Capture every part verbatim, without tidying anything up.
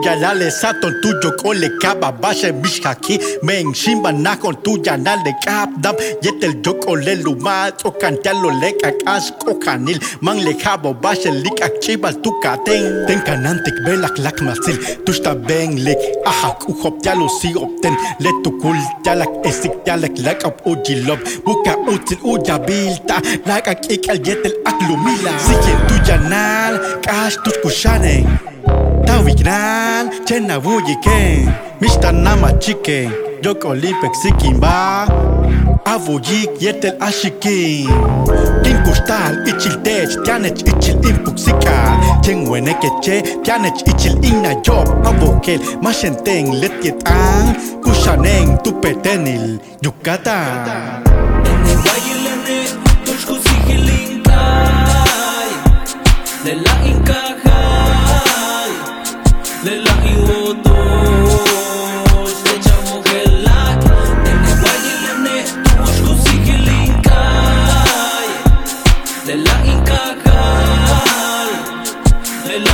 tuya dale saton tuyo kole kaba bashe mishaki men shimba na con tuya dale kapdam yetel joko le luma to cantalo le kakas kokanil man le kabo bashe lik akchibal tu katen ten kanantik belak lak masil tusta ben lek aha kuhop yalo si opten le tu kul jalak esik jalak lak op ujilob buka util ujabilta lak akikal yetel aklumila sikin tuya nal kash tus kushane Tawiknan, chena wuyiken Mishta nama chicken Yok Olympic sikimba Avuyik yetel ashikin Kim kustal ichil tech Tianech ichil impuxikal Chen wenekeche Tianech ichil inna job Avokel Mashenteng letjet ang Kushaneng tupetenil Yucatan Ene wayilene Tushku sihilinkay Lela inkajal Lela iwotos Echamo gelak Ene wayilene Tushku sihilinkay Lela inkajal Lela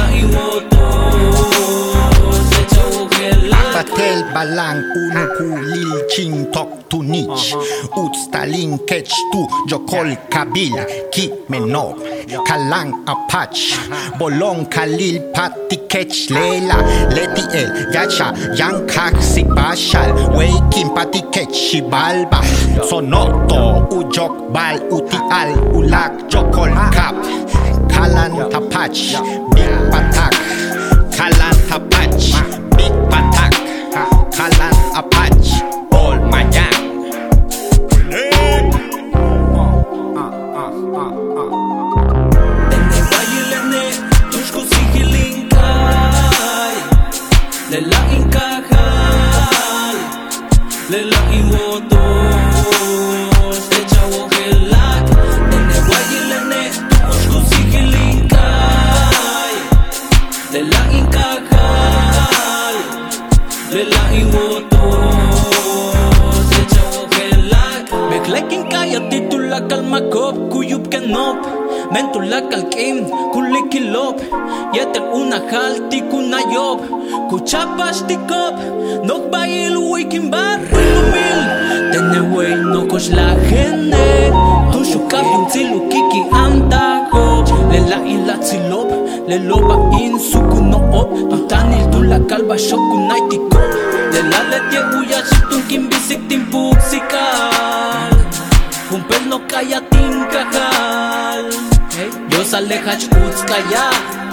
iwotos Echamo gelak Patel balang unu kulil chin tok tu nich Ut stalin kech tu jokol kabila ki menop Kalang apach Bolong kalil pati kech lela Leti el yacha yang kak si bashal Weikin pati kech shibalba Sonoto ujok bal uti al ulak jokol kap Kalan tapach big patak Kalan tapach big patak Kalan apach all mayang Ene wayilene Tushku sihilinkay Lela inkajal Lela iwotos Echawo gelak Ene wayilene Tushku sihilinkay Lela inkajal Lela iwotos Echawo gelak Meklekin kaya titulak al makop Kuyup kenop Mentulak al kim Kulikilop Yetel una halti kunayob Kuchapas tikop Nok bayil wikin barrilumil Tenewey nokos la gene Tushukap yung tilu kiki antago Lela ila tsilop Leloba in sukunoop Tutanil tulak al bashok kunay tikop Lela letie uya shitun kimbisik timpuksikal Kumpel no kaya tinkajal Yo salehach uts kaya